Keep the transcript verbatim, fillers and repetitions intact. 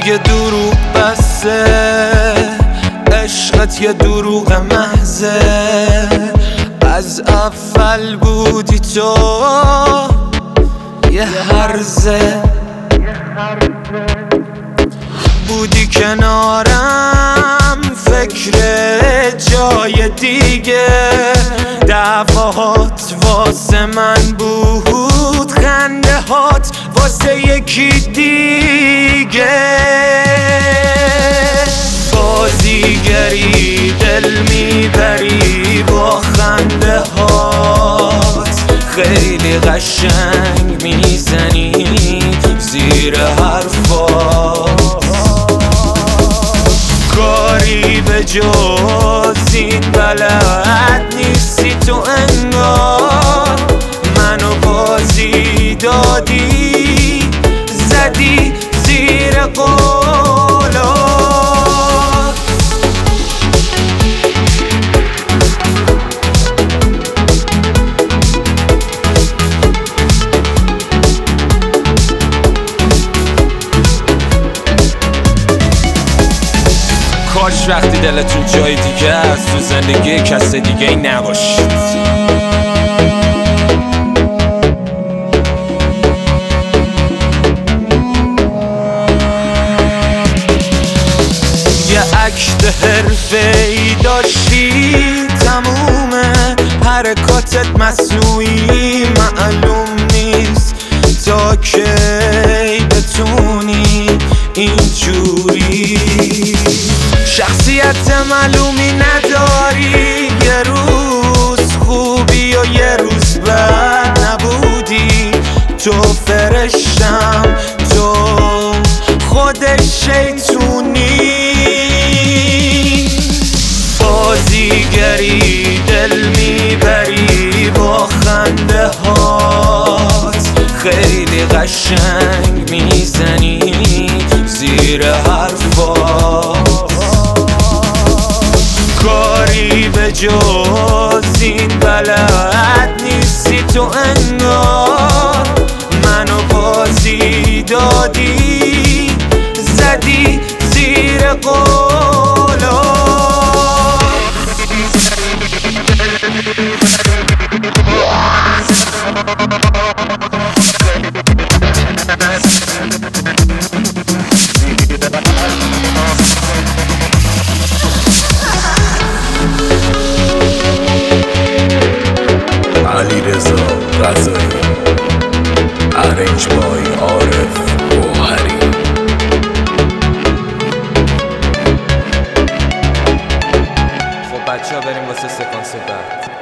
دیگه دروغ بسه، عشقت یه دروغ محضه. از اول بودی تو یه هرزه، بودی کنارم فکر جای دیگه. دعوات واسه من بود، خنده هات واسه یکی دیگه. بازیگری دل میبری با خنده هات، خیلی قشنگ میزنی زیر حرفات. کاری به جز این بلد نیستی تو انگار، منو بازی دادی زدی زیر قولات. کاش وقتی دلتون جای دیگه است تو زندگی کس دیگه ای نباشید. یه عکت حرفه‌ای داشتی، تموم حرکاتت مصنوعی، معلوم نیست تا کی بتونی اینجوری. شخصیت معلومی نداری، یه روز خوبی و یه روز بد نبودی. تو فرشتم، تو خود شیطونی. بازیگری دل میبری با خنده هات، خیلی قشنگ میزنی زیر حرفات. کاری به جز این بلد نیستی تو انگار، منو بازی دادی زدی زیر قولات. علیرضا رضایی، ارنج بای عارف گوهری. خب بچه ها بریم واسه سکانس بعد.